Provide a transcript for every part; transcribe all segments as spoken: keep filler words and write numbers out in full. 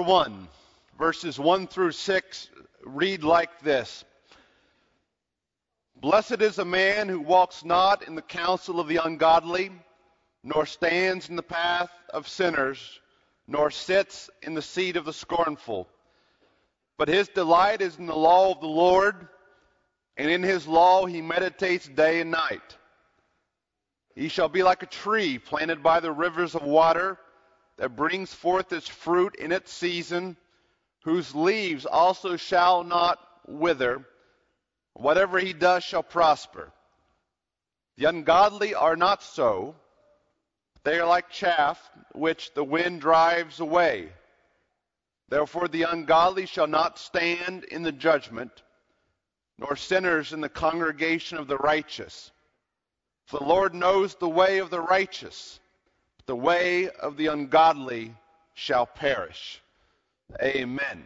one, verses one through six read like this. Blessed is a man who walks not in the counsel of the ungodly, nor stands in the path of sinners, nor sits in the seat of the scornful. But his delight is in the law of the Lord, and in his law he meditates day and night. He shall be like a tree planted by the rivers of water, that brings forth its fruit in its season, whose leaves also shall not wither. Whatever he does shall prosper. The ungodly are not so. They are like chaff, which the wind drives away. Therefore the ungodly shall not stand in the judgment, nor sinners in the congregation of the righteous. For the Lord knows the way of the righteous, but the way of the ungodly shall perish. Amen.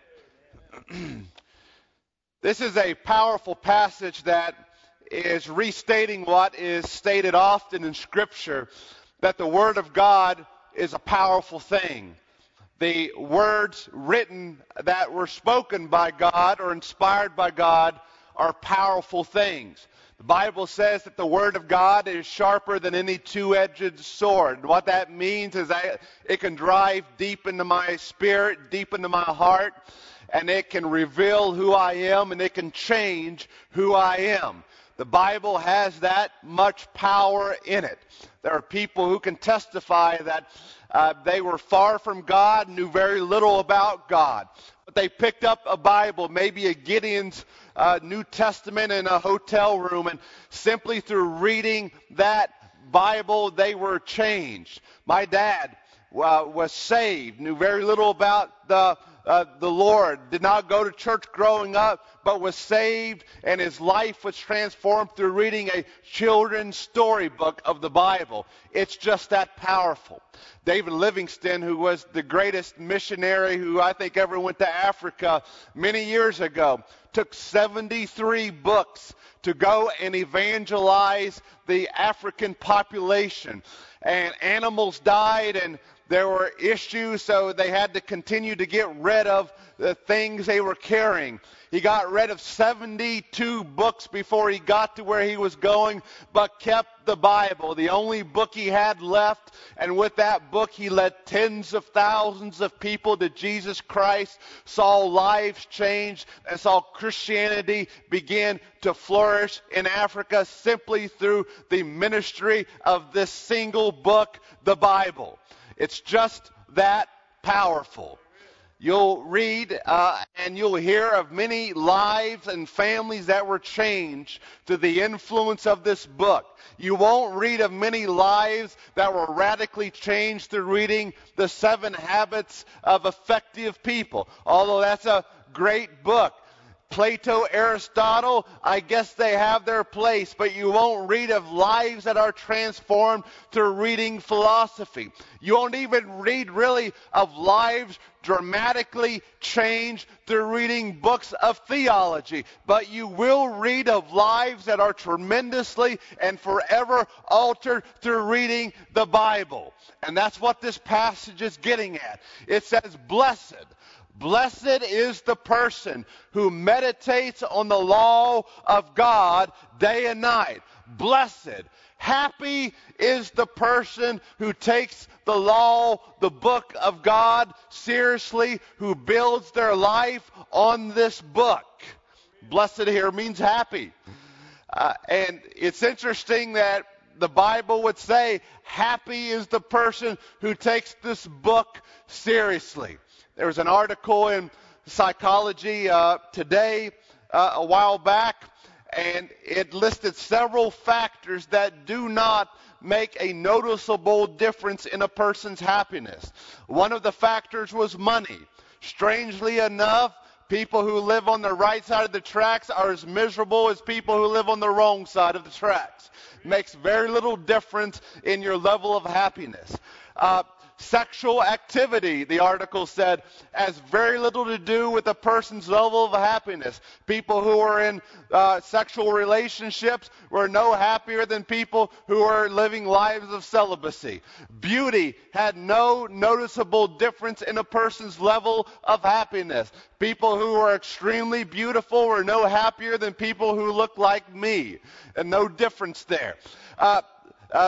This is a powerful passage that is restating what is stated often in Scripture, that the Word of God is a powerful thing. The words written that were spoken by God or inspired by God are powerful things. The Bible says that the Word of God is sharper than any two-edged sword. What that means is that it can drive deep into my spirit, deep into my heart, and it can reveal who I am, and it can change who I am. The Bible has that much power in it. There are people who can testify that uh, they were far from God, knew very little about God. But they picked up a Bible, maybe a Gideon's uh, New Testament in a hotel room, and simply through reading that Bible, they were changed. My dad uh, was saved, knew very little about the Uh, the Lord, did not go to church growing up, but was saved, and his life was transformed through reading a children's storybook of the Bible. It's just that powerful. David Livingstone, who was the greatest missionary who I think ever went to Africa many years ago, took seventy-three books to go and evangelize the African population. And animals died, and there were issues, so they had to continue to get rid of the things they were carrying. He got rid of seventy-two books before he got to where he was going, but kept the Bible, the only book he had left. And with that book, he led tens of thousands of people to Jesus Christ, saw lives change, and saw Christianity begin to flourish in Africa simply through the ministry of this single book, the Bible. It's just that powerful. You'll read uh, and you'll hear of many lives and families that were changed through the influence of this book. You won't read of many lives that were radically changed through reading the Seven Habits of Effective People, although that's a great book. Plato, Aristotle, I guess they have their place, but you won't read of lives that are transformed through reading philosophy. You won't even read really of lives dramatically changed through reading books of theology, but you will read of lives that are tremendously and forever altered through reading the Bible. And that's what this passage is getting at. It says, blessed. Blessed is the person who meditates on the law of God day and night. Blessed. Happy is the person who takes the law, the book of God, seriously, who builds their life on this book. Blessed here means happy. Uh, and it's interesting that the Bible would say, happy is the person who takes this book seriously. There was an article in Psychology uh, Today uh, a while back, and it listed several factors that do not make a noticeable difference in a person's happiness. One of the factors was money. Strangely enough, people who live on the right side of the tracks are as miserable as people who live on the wrong side of the tracks. Makes very little difference in your level of happiness. Uh, sexual activity, the article said, has very little to do with a person's level of happiness. People who are in uh, sexual relationships were no happier than people who are living lives of celibacy. Beauty had no noticeable difference in a person's level of happiness. People who are extremely beautiful were no happier than people who look like me, and no difference there. Uh, uh,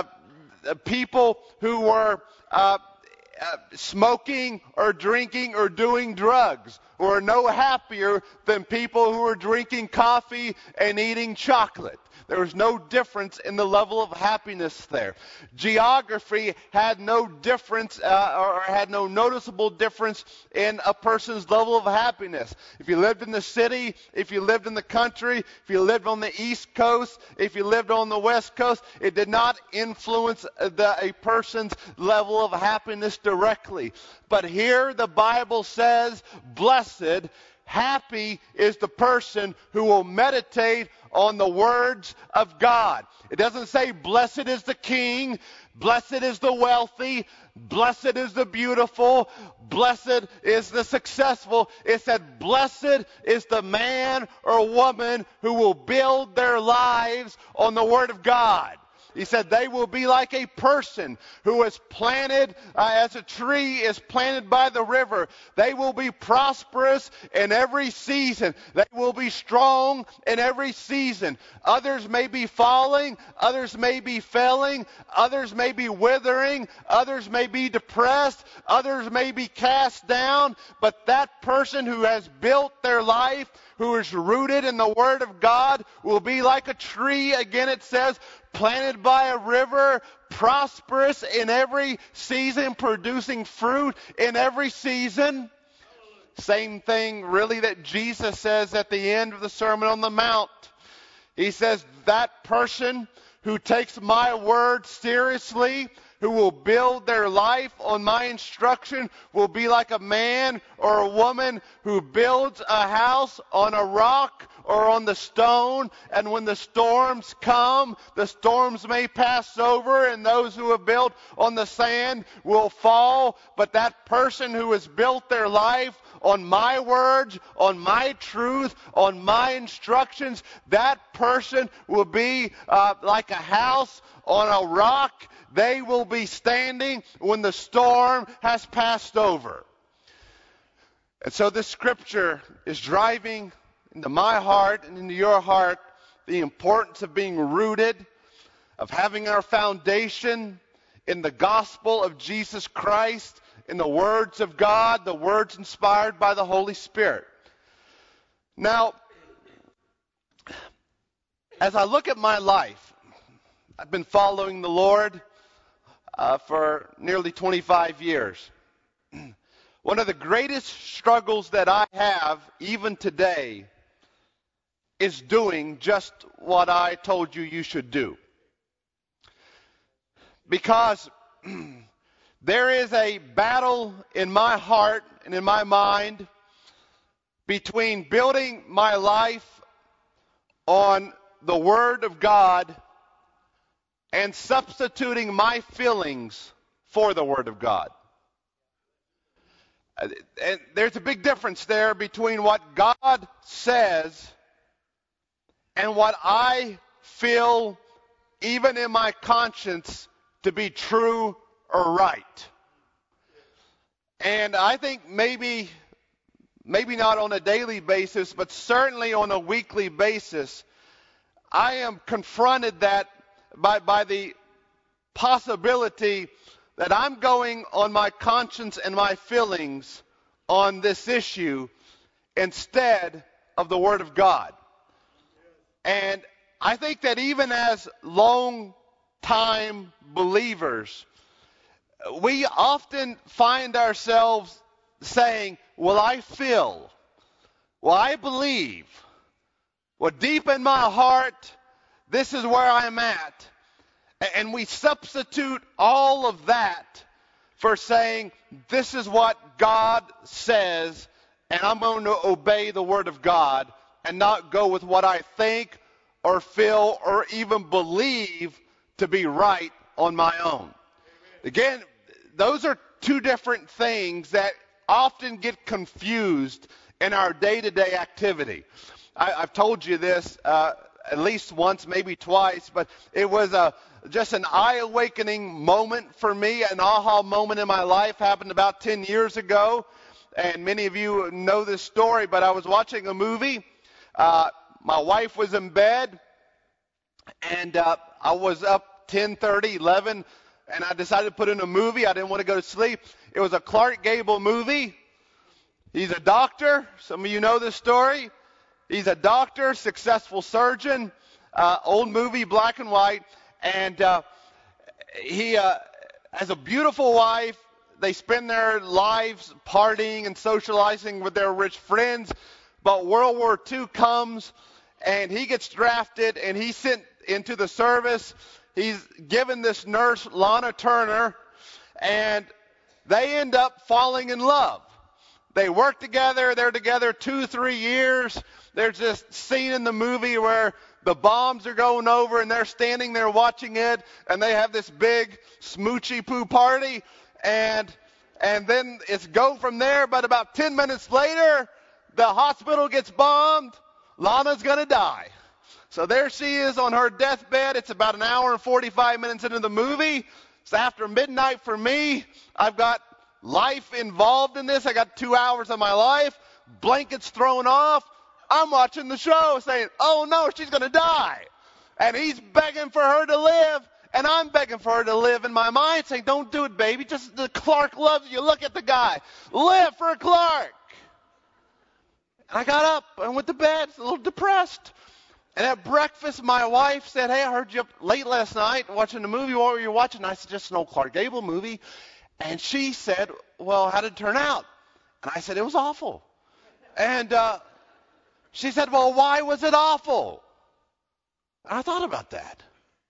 people who were uh, uh, smoking or drinking or doing drugs were no happier than people who were drinking coffee and eating chocolate. There was no difference in the level of happiness there. Geography had no difference uh, or had no noticeable difference in a person's level of happiness. If you lived in the city, if you lived in the country, if you lived on the East Coast, if you lived on the West Coast, it did not influence the, a person's level of happiness directly. But here the Bible says, blessed, happy is the person who will meditate on the words of God. It doesn't say blessed is the king, blessed is the wealthy, blessed is the beautiful, blessed is the successful. It said blessed is the man or woman who will build their lives on the word of God. He said they will be like a person who is planted uh, as a tree is planted by the river. They will be prosperous in every season. They will be strong in every season. Others may be falling. Others may be failing. Others may be withering. Others may be depressed. Others may be cast down. But that person who has built their life, who is rooted in the Word of God, will be like a tree, again it says, planted by a river, prosperous in every season, producing fruit in every season. Same thing really that Jesus says at the end of the Sermon on the Mount. He says, that person who takes my word seriously, who will build their life on my instruction, will be like a man or a woman who builds a house on a rock or on the stone, and when the storms come, the storms may pass over, and those who have built on the sand will fall. But that person who has built their life on my words, on my truth, on my instructions, that person will be uh, like a house on a rock. They will be standing when the storm has passed over. And so this scripture is driving into my heart and into your heart the importance of being rooted, of having our foundation in the gospel of Jesus Christ, in the words of God, the words inspired by the Holy Spirit. Now, as I look at my life, I've been following the Lord uh, for nearly twenty-five years. One of the greatest struggles that I have, even today, is doing just what I told you you should do. Because there is a battle in my heart and in my mind between building my life on the Word of God and substituting my feelings for the Word of God. And there's a big difference there between what God says and what I feel, even in my conscience, to be true or right. And I think maybe, maybe not on a daily basis, but certainly on a weekly basis, I am confronted that by, by the possibility that I'm going on my conscience and my feelings on this issue instead of the Word of God. And I think that even as long-time believers, we often find ourselves saying, well, I feel, well, I believe, well, deep in my heart, this is where I'm at. And we substitute all of that for saying, this is what God says, and I'm going to obey the Word of God and not go with what I think or feel or even believe to be right on my own. Again, those are two different things that often get confused in our day-to-day activity. I, I've told you this uh, at least once, maybe twice, but it was a just an eye-awakening moment for me, an aha moment in my life. Happened about ten years ago, and many of you know this story, but I was watching a movie. Uh, my wife was in bed, and uh, I was up ten thirty, eleven, and I decided to put in a movie. I didn't want to go to sleep. It was a Clark Gable movie. He's a doctor. Some of you know this story. He's a doctor, successful surgeon, uh, old movie, black and white. And uh, he uh, has a beautiful wife. They spend their lives partying and socializing with their rich friends. But World War Two comes, and he gets drafted, and he's sent into the service. He's given this nurse, Lana Turner, and they end up falling in love. They work together. They're together two, three years. There's this scene in the movie where the bombs are going over, and they're standing there watching it, and they have this big smoochy poo party, and and then it's go from there. But about ten minutes later, the hospital gets bombed. Lana's going to die. So there she is on her deathbed. It's about an hour and forty-five minutes into the movie. It's after midnight for me. I've got life involved in this. I got two hours of my life. Blankets thrown off. I'm watching the show saying, oh no, she's going to die. And he's begging for her to live. And I'm begging for her to live in my mind, saying, don't do it, baby. Just the Clark loves you. Look at the guy. Live for Clark. And I got up and went to bed, a little depressed. And at breakfast, my wife said, hey, I heard you up late last night watching a movie. What were you watching? And I said, just an old Clark Gable movie. And she said, well, how did it turn out? And I said, it was awful. And uh, she said, well, why was it awful? And I thought about that.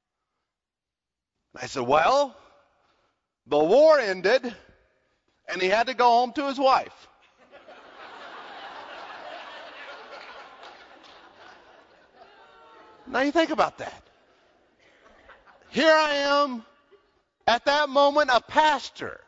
And I said, well, the war ended, and he had to go home to his wife. Now you think about that. Here I am, at that moment, a pastor.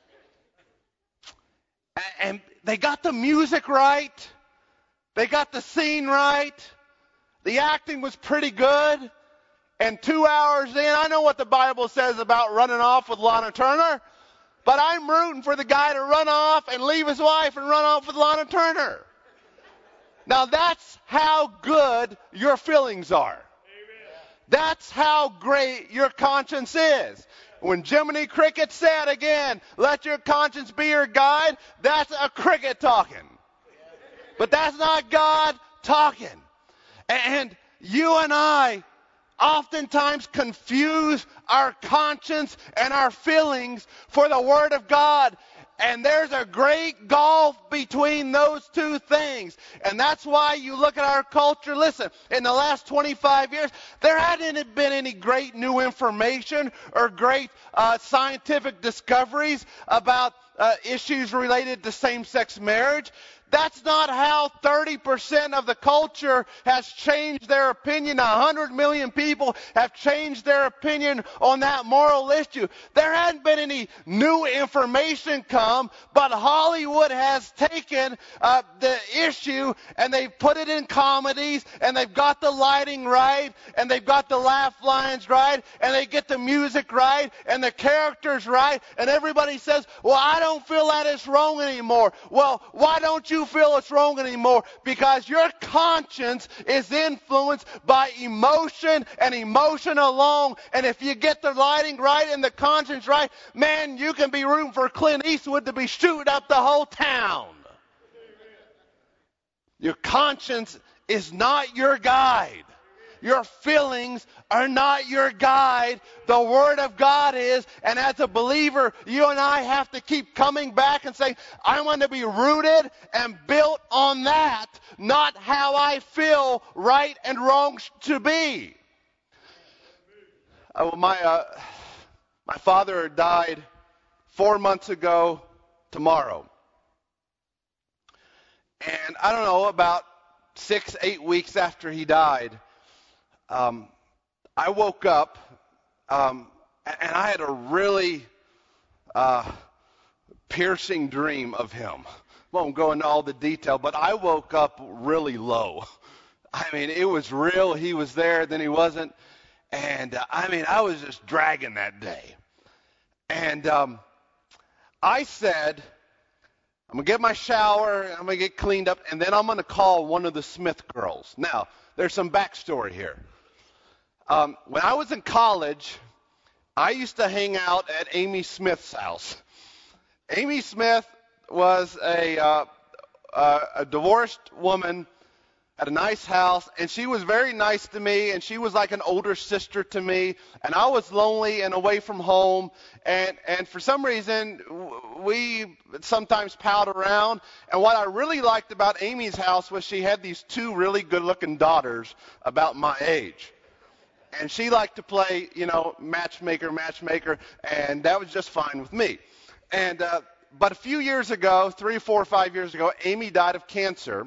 And they got the music right. They got the scene right. The acting was pretty good. And two hours in, I know what the Bible says about running off with Lana Turner, but I'm rooting for the guy to run off and leave his wife and run off with Lana Turner. Now that's how good your feelings are. Amen. That's how great your conscience is. When Jiminy Cricket said again, let your conscience be your guide, that's a cricket talking. But that's not God talking. And you and I oftentimes confuse our conscience and our feelings for the Word of God. And there's a great gulf between those two things. And that's why you look at our culture. Listen, in the last twenty-five years, there hadn't been any great new information or great uh, scientific discoveries about uh, issues related to same-sex marriage. That's not how thirty percent of the culture has changed their opinion. one hundred million people have changed their opinion on that moral issue. There hadn't been any new information come, but Hollywood has taken uh, the issue and they've put it in comedies, and they've got the lighting right, and they've got the laugh lines right, and they get the music right, and the characters right, and everybody says, well, I don't feel that it's wrong anymore. Well, why don't you feel it's wrong anymore? Because your conscience is influenced by emotion and emotion alone. And if you get the lighting right and the conscience right, man, you can be rooting for Clint Eastwood to be shooting up the whole town. Your conscience is not your guide. Your feelings are not your guide. The Word of God is. And as a believer, you and I have to keep coming back and saying, I want to be rooted and built on that, not how I feel right and wrong to be. Uh, my, uh, my father died four months ago tomorrow. And I don't know, about six, eight weeks after he died, Um, I woke up, um, and I had a really uh, piercing dream of him. Won't go into all the detail, but I woke up really low. I mean, it was real. He was there, then he wasn't. And, uh, I mean, I was just dragging that day. And um, I said, I'm going to get my shower, I'm going to get cleaned up, and then I'm going to call one of the Smith girls. Now, there's some backstory here. Um, when I was in college, I used to hang out at Amy Smith's house. Amy Smith was a, uh, uh, a divorced woman, had a nice house, and she was very nice to me, and she was like an older sister to me, and I was lonely and away from home, and, and for some reason, we sometimes palled around, and what I really liked about Amy's house was she had these two really good-looking daughters about my age. And she liked to play, you know, matchmaker, matchmaker, and that was just fine with me. And uh, but a few years ago, three, four, or five years ago, Amy died of cancer.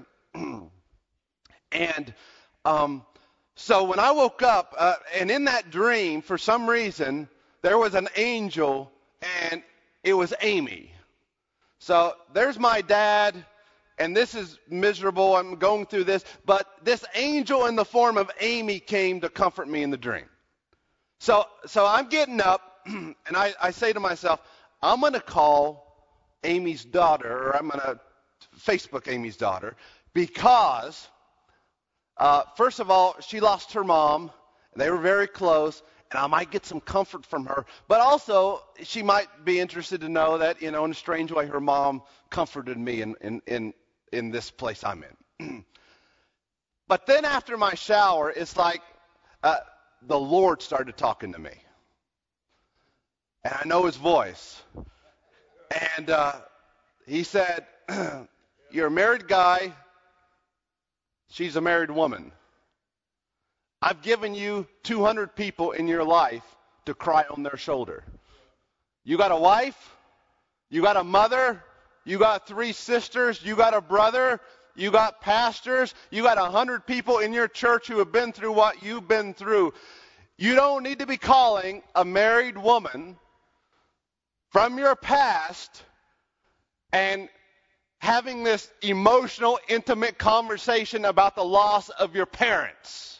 and um, so when I woke up, uh, and in that dream, for some reason, there was an angel, and it was Amy. So there's my dad. And this is miserable, I'm going through this, but this angel in the form of Amy came to comfort me in the dream. So so I'm getting up, and I, I say to myself, I'm going to call Amy's daughter, or I'm going to Facebook Amy's daughter, because, uh, first of all, she lost her mom, and they were very close, and I might get some comfort from her. But also, she might be interested to know that, you know, in a strange way, her mom comforted me in, in, in in this place I'm in. But then after my shower, it's like uh, the Lord started talking to me. And I know his voice. And uh, he said, you're a married guy. She's a married woman. I've given you two hundred people in your life to cry on their shoulder. You got a wife. You got a mother. You got three sisters, you got a brother, you got pastors, you got a hundred people in your church who have been through what you've been through. You don't need to be calling a married woman from your past and having this emotional, intimate conversation about the loss of your parents.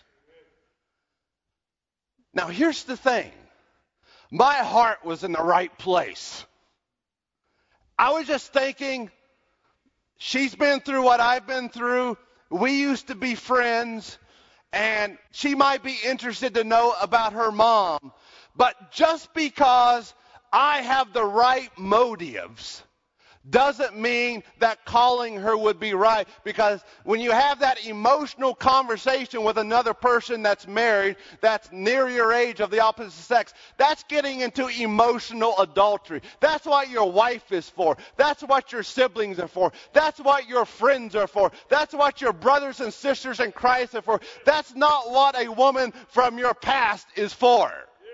Now here's the thing. My heart was in the right place. I was just thinking, she's been through what I've been through. We used to be friends, and she might be interested to know about her mom. But just because I have the right motives doesn't mean that calling her would be right. Because when you have that emotional conversation with another person that's married, that's near your age of the opposite sex, that's getting into emotional adultery. That's what your wife is for. That's what your siblings are for. That's what your friends are for. That's what your brothers and sisters in Christ are for. That's not what a woman from your past is for.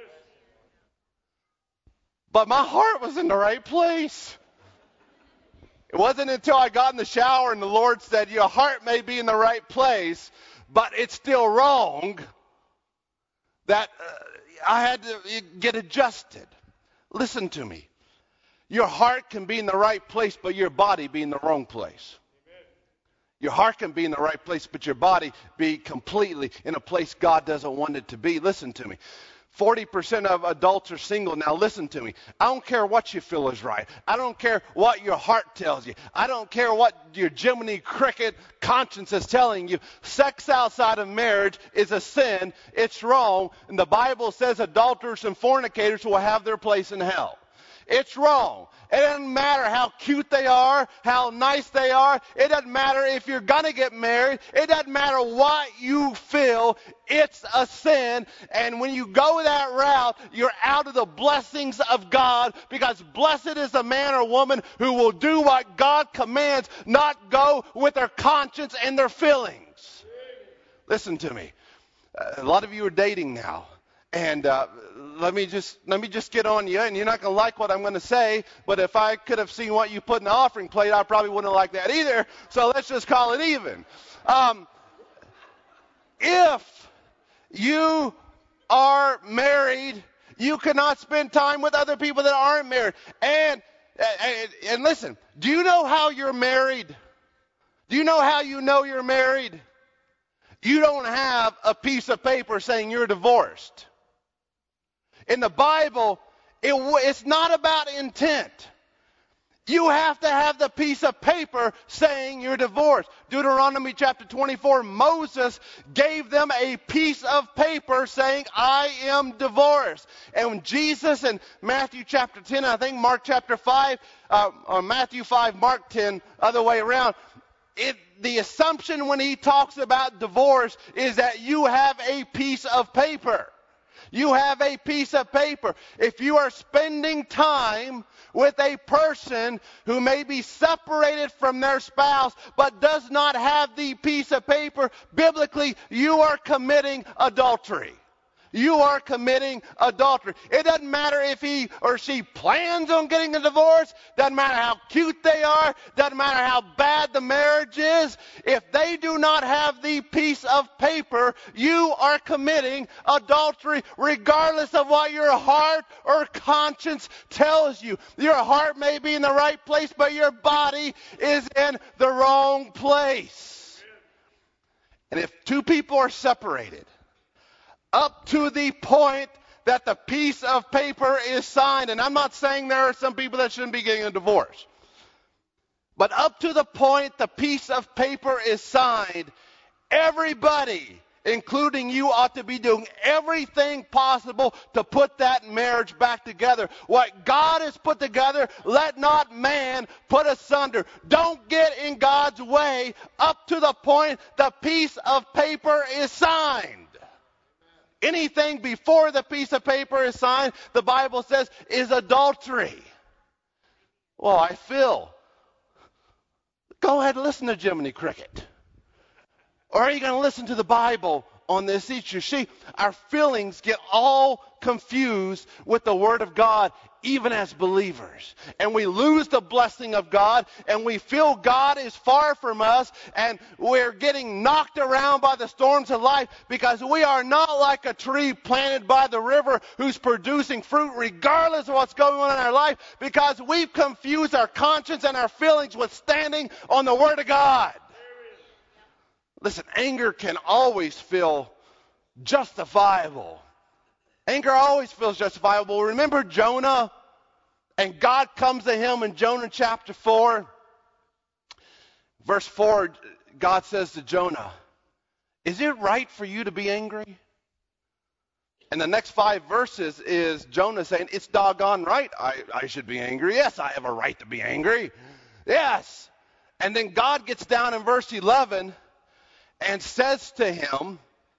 But my heart was in the right place. It wasn't until I got in the shower and the Lord said, your heart may be in the right place, but it's still wrong, that uh, I had to get adjusted. Listen to me. Your heart can be in the right place, but your body be in the wrong place. Amen. Your heart can be in the right place, but your body be completely in a place God doesn't want it to be. Listen to me. forty percent of adults are single. Now listen to me. I don't care what you feel is right. I don't care what your heart tells you. I don't care what your Jiminy Cricket conscience is telling you. Sex outside of marriage is a sin. It's wrong. And the Bible says adulterers and fornicators will have their place in hell. It's wrong. It doesn't matter how cute they are, how nice they are. It doesn't matter if you're going to get married. It doesn't matter what you feel. It's a sin. And when you go that route, you're out of the blessings of God, because blessed is the man or woman who will do what God commands, not go with their conscience and their feelings. Listen to me. A lot of you are dating now. And uh, let me just let me just get on you, and you're not going to like what I'm going to say, but if I could have seen what you put in the offering plate, I probably wouldn't have liked that either, so let's just call it even. Um, if you are married, you cannot spend time with other people that aren't married. And And, and listen, do you know how you're married? Do you know how you know you're married? You don't have a piece of paper saying you're divorced. In the Bible, it, it's not about intent. You have to have the piece of paper saying you're divorced. Deuteronomy chapter twenty-four, Moses gave them a piece of paper saying, I am divorced. And when Jesus in Matthew chapter ten, I think Mark chapter five, uh, or Matthew five, Mark ten, other way around, it, the assumption when he talks about divorce is that you have a piece of paper. You have a piece of paper. If you are spending time with a person who may be separated from their spouse but does not have the piece of paper, biblically, you are committing adultery. You are committing adultery. It doesn't matter if he or she plans on getting a divorce. Doesn't matter how cute they are. Doesn't matter how bad the marriage is. If they do not have the piece of paper, you are committing adultery regardless of what your heart or conscience tells you. Your heart may be in the right place, but your body is in the wrong place. And if two people are separated, up to the point that the piece of paper is signed. And I'm not saying there are some people that shouldn't be getting a divorce. But up to the point the piece of paper is signed, everybody, including you, ought to be doing everything possible to put that marriage back together. What God has put together, let not man put asunder. Don't get in God's way up to the point the piece of paper is signed. Anything before the piece of paper is signed, the Bible says, is adultery. Well, I feel. Go ahead and listen to Jiminy Cricket. Or are you going to listen to the Bible on this issue? See, our feelings get all confused with the Word of God, even as believers. And we lose the blessing of God, and we feel God is far from us, and we're getting knocked around by the storms of life because we are not like a tree planted by the river who's producing fruit regardless of what's going on in our life, because we've confused our conscience and our feelings with standing on the Word of God. Listen, anger can always feel justifiable. Anger always feels justifiable. Remember Jonah? And God comes to him in Jonah chapter four. Verse four, God says to Jonah, is it right for you to be angry? And the next five verses is Jonah saying, it's doggone right I, I should be angry. Yes, I have a right to be angry. Yes. And then God gets down in verse eleven and says to him,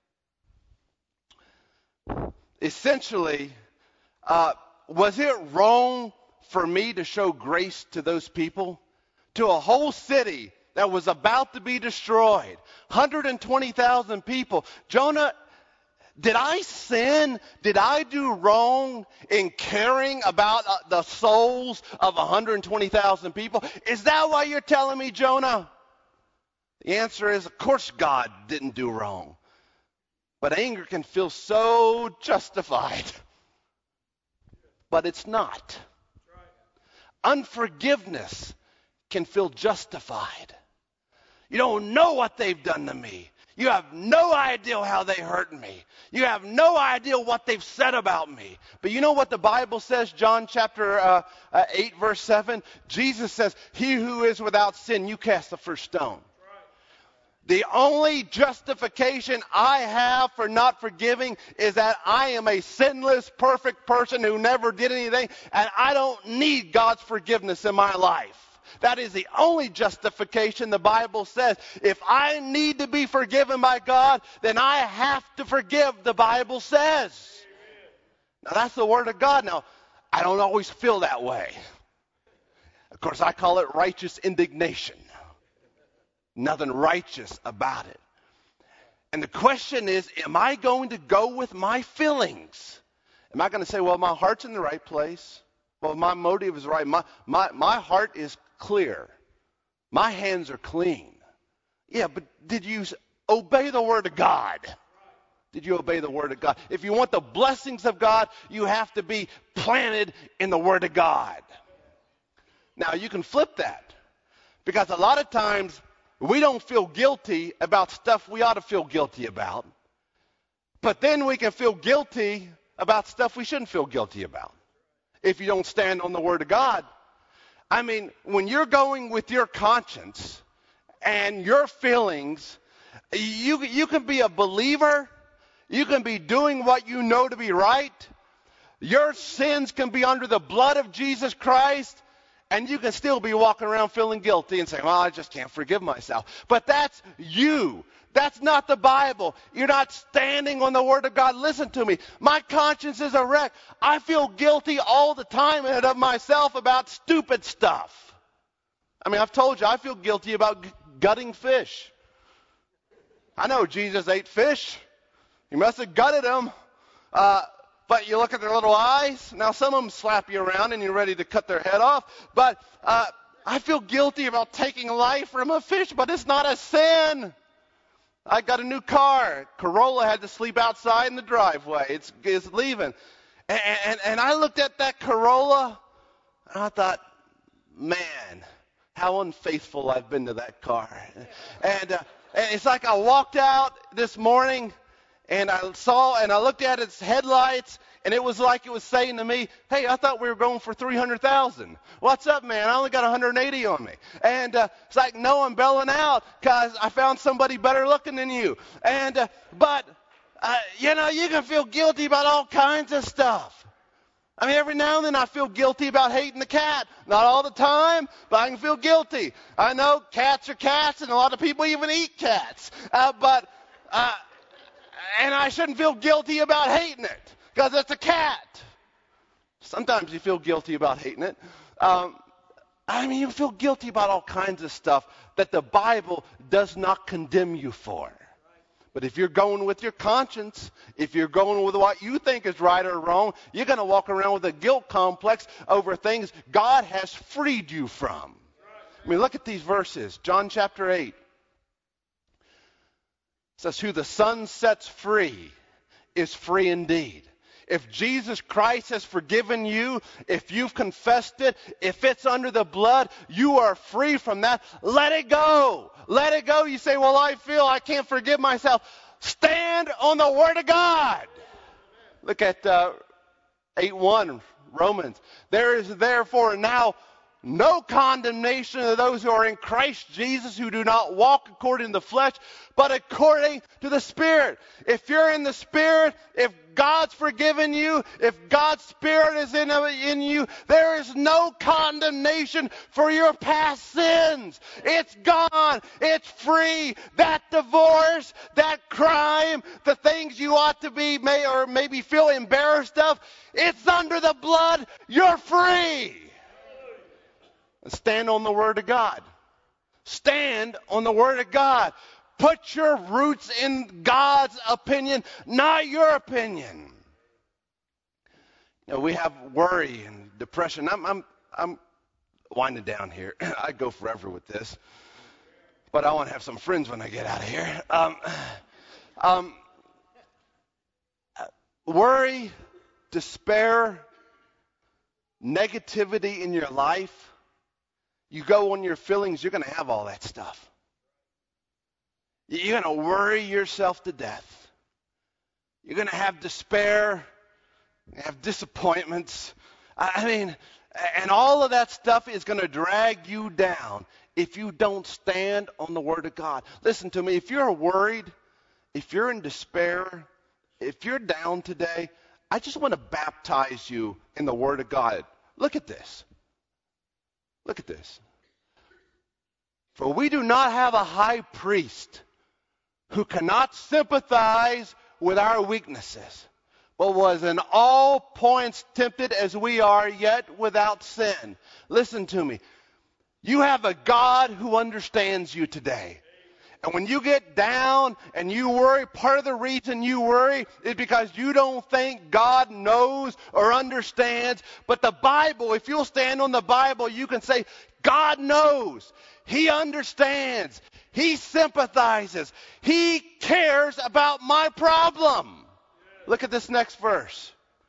essentially, uh, was it wrong for me to show grace to those people? To a whole city that was about to be destroyed, one hundred twenty thousand people. Jonah, did I sin? Did I do wrong in caring about uh, the souls of one hundred twenty thousand people? Is that why you're telling me, Jonah? The answer is, of course God didn't do wrong. But anger can feel so justified. But it's not. Unforgiveness can feel justified. You don't know what they've done to me. You have no idea how they hurt me. You have no idea what they've said about me. But you know what the Bible says, John chapter uh, uh, eight, verse seven? Jesus says, he who is without sin, you cast the first stone. The only justification I have for not forgiving is that I am a sinless, perfect person who never did anything, and I don't need God's forgiveness in my life. That is the only justification the Bible says. If I need to be forgiven by God, then I have to forgive, the Bible says. Now, that's the Word of God. Now, I don't always feel that way. Of course, I call it righteous indignation. Nothing righteous about it. And the question is, am I going to go with my feelings? Am I going to say, well, my heart's in the right place? Well, my motive is right. My, my, my heart is clear. My hands are clean. Yeah, but did you obey the Word of God? Did you obey the Word of God? If you want the blessings of God, you have to be planted in the Word of God. Now, you can flip that, because a lot of times we don't feel guilty about stuff we ought to feel guilty about, but then we can feel guilty about stuff we shouldn't feel guilty about if you don't stand on the Word of God. I mean, when you're going with your conscience and your feelings, you, you can be a believer, you can be doing what you know to be right, your sins can be under the blood of Jesus Christ, and you can still be walking around feeling guilty and saying, well, I just can't forgive myself. But that's you. That's not the Bible. You're not standing on the Word of God. Listen to me. My conscience is a wreck. I feel guilty all the time and of myself about stupid stuff. I mean, I've told you, I feel guilty about gutting fish. I know Jesus ate fish. He must have gutted them. Uh, But you look at their little eyes. Now, some of them slap you around and you're ready to cut their head off. But uh, I feel guilty about taking life from a fish, but it's not a sin. I got a new car. Corolla had to sleep outside in the driveway. It's, it's leaving. And, and, and I looked at that Corolla and I thought, man, how unfaithful I've been to that car. And, uh, and it's like I walked out this morning and I saw and I looked at its headlights, and it was like it was saying to me, hey, I thought we were going for three hundred thousand. What's up, man? I only got one hundred eighty on me. And uh, it's like, no, I'm belling out because I found somebody better looking than you. And uh, But, uh, you know, you can feel guilty about all kinds of stuff. I mean, every now and then I feel guilty about hating the cat. Not all the time, but I can feel guilty. I know cats are cats, and a lot of people even eat cats. Uh, but... Uh, And I shouldn't feel guilty about hating it because it's a cat. Sometimes you feel guilty about hating it. Um, I mean, you feel guilty about all kinds of stuff that the Bible does not condemn you for. But if you're going with your conscience, if you're going with what you think is right or wrong, you're going to walk around with a guilt complex over things God has freed you from. I mean, look at these verses. John chapter eight. Says, who the Son sets free is free indeed. If Jesus Christ has forgiven you, if you've confessed it, if it's under the blood, you are free from that. Let it go. Let it go. You say, well, I feel I can't forgive myself. Stand on the Word of God. Look at uh, eight one, Romans. There is therefore now no condemnation of those who are in Christ Jesus, who do not walk according to the flesh, but according to the Spirit. If you're in the Spirit, if God's forgiven you, if God's Spirit is in, in you, there is no condemnation for your past sins. It's gone. It's free. That divorce, that crime, the things you ought to be may or maybe feel embarrassed of, it's under the blood. You're free. Stand on the Word of God. Stand on the Word of God. Put your roots in God's opinion, not your opinion. You know, we have worry and depression. I'm, I'm, I'm winding down here. I go forever with this, but I want to have some friends when I get out of here. Um, um, worry, despair, negativity in your life. You go on your feelings, you're going to have all that stuff. You're going to worry yourself to death. You're going to have despair, have disappointments. I mean, and all of that stuff is going to drag you down if you don't stand on the Word of God. Listen to me, if you're worried, if you're in despair, if you're down today, I just want to baptize you in the Word of God. Look at this. Look at this. For we do not have a high priest who cannot sympathize with our weaknesses, but was in all points tempted as we are, yet without sin. Listen to me. You have a God who understands you today. And when you get down and you worry, part of the reason you worry is because you don't think God knows or understands. But the Bible, if you'll stand on the Bible, you can say, God knows. He understands. He sympathizes. He cares about my problem. Look at this next verse.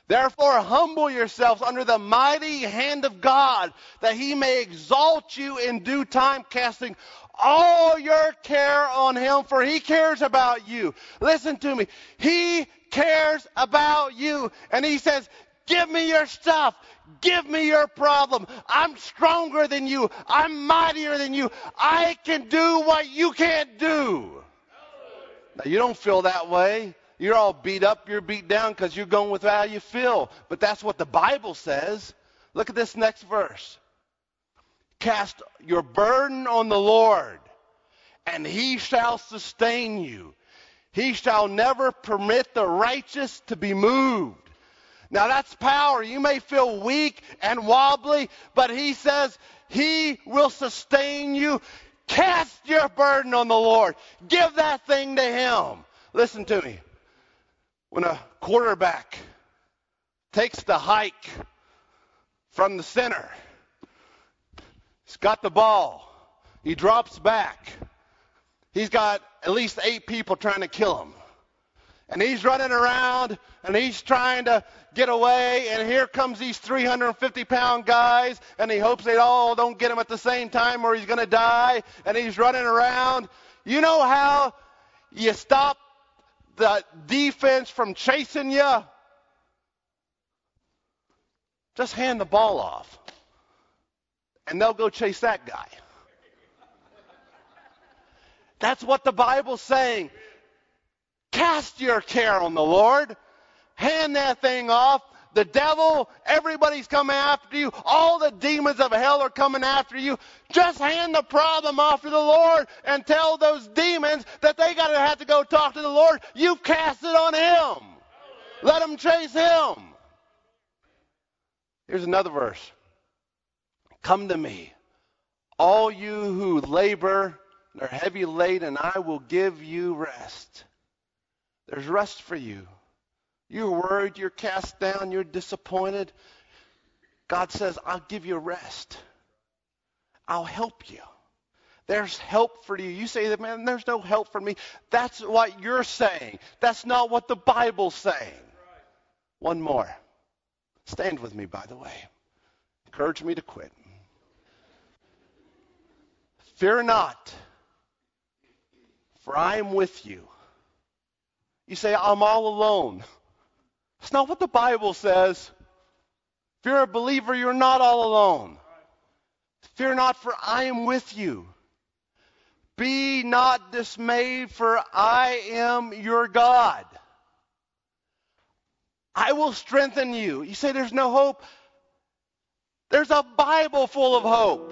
Therefore, humble yourselves under the mighty hand of God, that he may exalt you in due time, casting all your care on him, for he cares about you. Listen to me. He cares about you. And he says, give me your stuff. Give me your problem. I'm stronger than you. I'm mightier than you. I can do what you can't do. Now, you don't feel that way. You're all beat up, you're beat down because you're going with how you feel. But that's what the Bible says. Look at this next verse. Cast your burden on the Lord, and he shall sustain you. He shall never permit the righteous to be moved. Now that's power. You may feel weak and wobbly, but he says he will sustain you. Cast your burden on the Lord. Give that thing to him. Listen to me. When a quarterback takes the hike from the center, he's got the ball, he drops back, he's got at least eight people trying to kill him. And he's running around and he's trying to get away, and here comes these three hundred fifty pound guys, and he hopes they all don't get him at the same time or he's going to die, and he's running around. You know how you stop the defense from chasing you? Just hand the ball off, and they'll go chase that guy. That's what the Bible's saying. Cast your care on the Lord. Hand that thing off. The devil, everybody's coming after you. All the demons of hell are coming after you. Just hand the problem off to the Lord and tell those demons that they got to have to go talk to the Lord. You cast it on him. Let them chase him. Here's another verse. Come to me, all you who labor and are heavy laden, and I will give you rest. There's rest for you. You're worried, you're cast down, you're disappointed. God says, I'll give you rest. I'll help you. There's help for you. You say, man, there's no help for me. That's what you're saying. That's not what the Bible's saying. One more. Stand with me, by the way. Encourage me to quit. Fear not, for I am with you. You say, I'm all alone. That's not what the Bible says. If you're a believer, you're not all alone. Fear not, for I am with you. Be not dismayed, for I am your God. I will strengthen you. You say there's no hope. There's a Bible full of hope.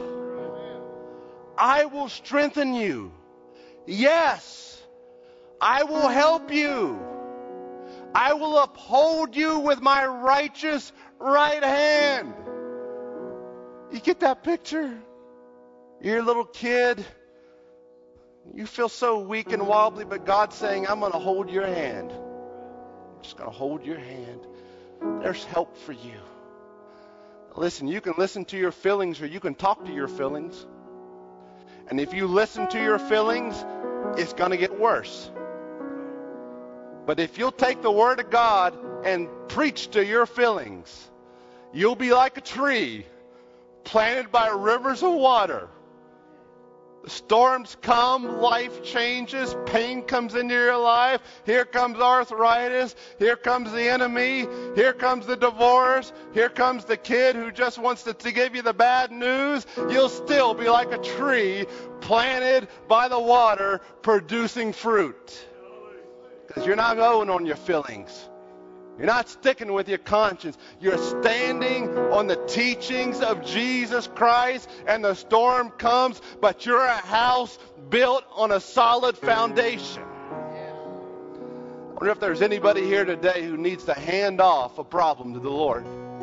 I will strengthen you. Yes, I will help you. I will uphold you with my righteous right hand. You get that picture? You're a little kid. You feel so weak and wobbly, but God's saying, I'm going to hold your hand. I'm just going to hold your hand. There's help for you. Listen, you can listen to your feelings or you can talk to your feelings. And if you listen to your feelings, it's going to get worse. But if you'll take the Word of God and preach to your feelings, you'll be like a tree planted by rivers of water. The storms come, life changes, pain comes into your life. Here comes arthritis. Here comes the enemy. Here comes the divorce. Here comes the kid who just wants to, to give you the bad news. You'll still be like a tree planted by the water producing fruit. Because you're not going on your feelings. You're not sticking with your conscience. You're standing on the teachings of Jesus Christ, and the storm comes, but you're a house built on a solid foundation. I wonder if there's anybody here today who needs to hand off a problem to the Lord.